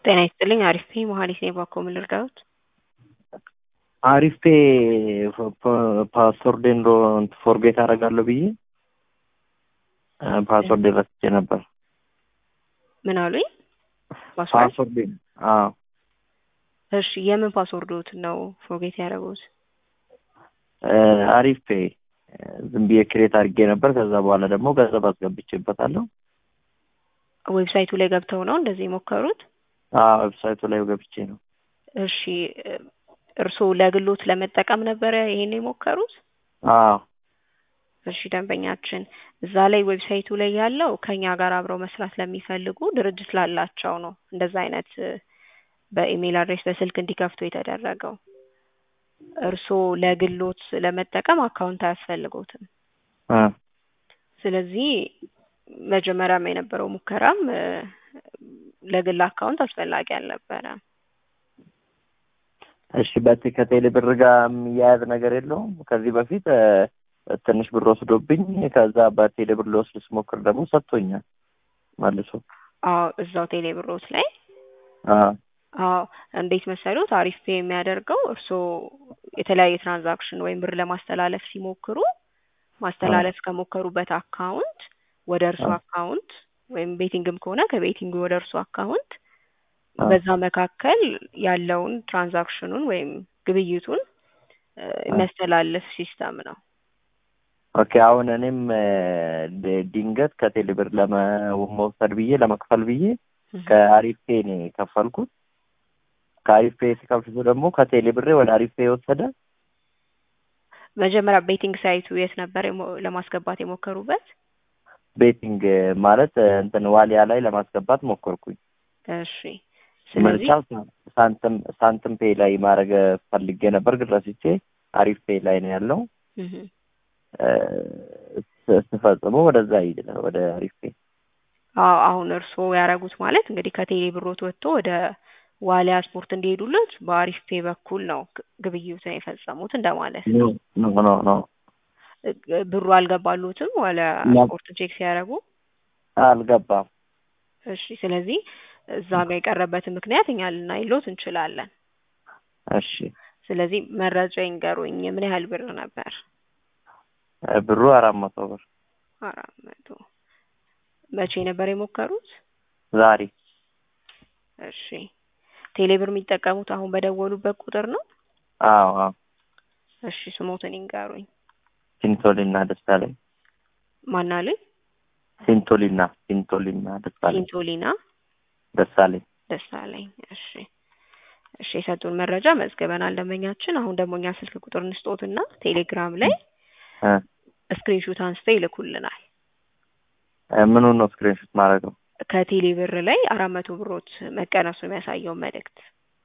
ጤና ይስጥልኝ። አሪፍ ነኝ። መሀሌት ነኝ። ባኮ ምን ልርዳዎት? አሪፍ ፓስወርዴን ፎርጌት አደርጋለሁ ብዬ ፓስወርድ ረስቼ ነበር። ምን አሉኝ? ፓስወርዴን እሺ፣ የምን ፓስወርዶት ነው ፎርጌት ያደረጉት? አሪፍ ዝም ብዬ ክሬት አድርጌ ነበር። ከዛ በኋላ ደግሞ ገንዘብ አስገብቼበታለሁ። ዌብሳይቱ ላይ ገብተው ነው እንደዚህ የሞከሩት? ዌብሳይቱ ላይ ገብቼ ነው። እሺ፣ እርስዎ ለግሎት ለመጠቀም ነበር ይሄን የሞከሩት? እሺ፣ ደንበኛችን እዛ ላይ ዌብሳይቱ ላይ ያለው ከኛ ጋር አብረው መስራት ለሚፈልጉ ድርጅት ላላቸው ነው እንደዛ አይነት በኢሜል አድሬስ በስልክ እንዲከፍቱ የተደረገው። እርስዎ ለግሎት ለመጠቀም አካውንት አያስፈልጎትም። ስለዚህ መጀመሪያም የነበረው ሙከራም ለግል አካውንት አስፈላጊ አልነበረም። እሺ፣ ከቴሌ ብር ጋር የሚያያዝ ነገር የለውም? ከዚህ በፊት ትንሽ ብር ወስዶብኝ ከዛ በቴሌ ብር ልወስድ ስሞክር ደግሞ ሰጥቶኛል መልሶ። እዛው ቴሌ ብሮት ላይ እንዴት መሰሉት? አሪፍ ፔ የሚያደርገው እርስዎ የተለያየ ትራንዛክሽን ወይም ብር ለማስተላለፍ ሲሞክሩ ማስተላለፍ ከሞከሩበት አካውንት ወደ እርስዎ አካውንት ወይም ቤቲንግም ከሆነ ከቤቲንግ ወደ እርስዎ አካውንት በዛ መካከል ያለውን ትራንዛክሽኑን ወይም ግብይቱን የሚያስተላልፍ ሲስተም ነው። ኦኬ፣ አሁን እኔም ድንገት ከቴሌ ብር ለመውሰድ ብዬ ለመክፈል ብዬ ከአሪፍ ፔ ነው የከፈልኩት። ከአሪፍ ፔ ሲከፍሉ ደግሞ ከቴሌ ብሬ ወደ አሪፍ ፔ ወሰደ። መጀመሪያ ቤቲንግ ሳይቱ የት ነበር ለማስገባት የሞከሩበት? ቤቲንግ ማለት ዋሊያ ላይ ለማስገባት ሞከርኩኝ። እሺ፣ ስለዚህ ሳንትም ፔ ላይ ማድረግ ፈልጌ ነበር፣ ግን ረስቼ አሪፍ ፔ ላይ ነው ያለው። ስፈጽመው ወደዛ ይሄዳል ወደ አሪፍ ፔ። አሁን እርስዎ ያደረጉት ማለት እንግዲህ ከቴሌ ብሮት ወጥቶ ወደ ዋሊያ ስፖርት እንዲሄዱለት በአሪፍ ፔ በኩል ነው ግብይቱን የፈጸሙት እንደማለት ነው። ኖ ብሩ አልገባሉትም? ዋሊያ ስፖርት ቼክ ሲያደርጉ አልገባም። እሺ፣ ስለዚህ እዛ ጋር የቀረበትን ምክንያት እኛ ልናይሎት እንችላለን። እሺ፣ ስለዚህ መረጃ ይንገሩኝ። ምን ያህል ብር ነበር? ብሩ 400 ብር። 400 መቼ ነበር የሞከሩት? ዛሬ። እሺ፣ ቴሌ ብር የሚጠቀሙት አሁን በደወሉበት ቁጥር ነው? አዎ። እሺ፣ ስሞትን ይንገሩኝ። ሲንቶሊና ደሳለኝ። ማን አለኝ? ሲንቶሊና ደሳለኝ። ሲንቶሊና ደሳለኝ። እሺ፣ የሰጡን መረጃ መዝገበናል ደንበኛችን። አሁን ደግሞ እኛ ስልክ ቁጥር እንስጦትና ቴሌግራም ላይ ስክሪንሾት አንስተው ይልኩልናል። ምኑን ነው ስክሪንሾት ማድረገው? ከቴሌ ብር ላይ 400 ብሮት መቀነሱ የሚያሳየው መልእክት።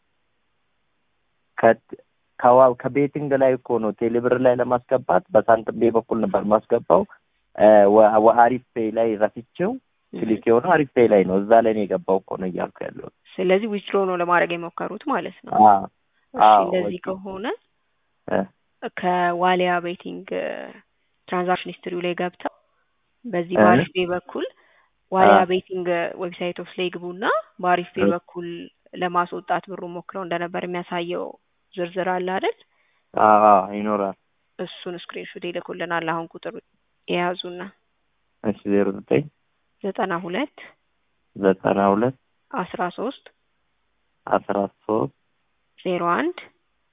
ከቤቲንግ ላይ እኮ ነው ቴሌ ብር ላይ ለማስገባት በሳንትም ቤ በኩል ነበር ማስገባው። አሪፍ ፔ ላይ ረስቼው ክሊክ የሆነው አሪፍ ፔ ላይ ነው። እዛ ላይ ነው የገባው እኮ ነው እያልኩ ያለው። ስለዚህ ዊዝድሮ ነው ለማድረግ የሞከሩት ማለት ነው። እንደዚህ ከሆነ ከዋሊያ ቤቲንግ ትራንዛክሽን ሂስትሪው ላይ ገብተው በዚህ በአሪፍ ፔ በኩል ዋሊያ ቤቲንግ ዌብሳይት ውስጥ ላይ ግቡና በአሪፍ ፔ በኩል ለማስወጣት ብሩ ሞክረው እንደነበር የሚያሳየው ዝርዝር አለ አይደል? ይኖራል። እሱን ስክሪንሾት ይልኩልናል። አሁን ቁጥር የያዙና 09 92 13 01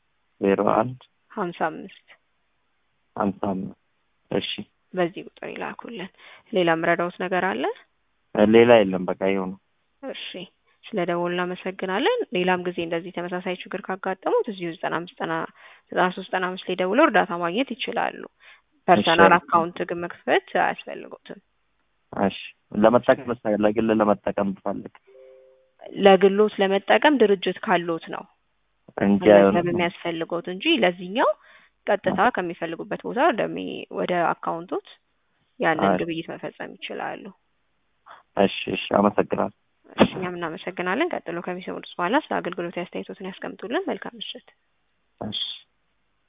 55 እሺ፣ በዚህ ቁጥር ይላኩልን። ሌላ ምረዳውት ነገር አለ? ሌላ የለም፣ በቃ ይኸው ነው። እሺ፣ ስለደወሉ እናመሰግናለን። ሌላም ጊዜ እንደዚህ ተመሳሳይ ችግር ካጋጠሙት እዚሁ 9395 ላይ ደውለው እርዳታ ማግኘት ይችላሉ። ፐርሰናል አካውንት ግን መክፈት አያስፈልጉትም። እሺ፣ ለግል ለመጠቀም ብፈልግ? ለግሎት ለመጠቀም ድርጅት ካሎት ነው እንጂ የሚያስፈልጉት እንጂ ለዚህኛው ቀጥታ ከሚፈልጉበት ቦታ ወደ አካውንቶት ያንን ግብይት መፈጸም ይችላሉ። እሺ፣ አመሰግናለሁ። እኛም እናመሰግናለን። ቀጥሎ ከሚሰሙት በኋላ ስለ አገልግሎት አስተያየቶትን ያስቀምጡልን። መልካም ምሽት። እሺ።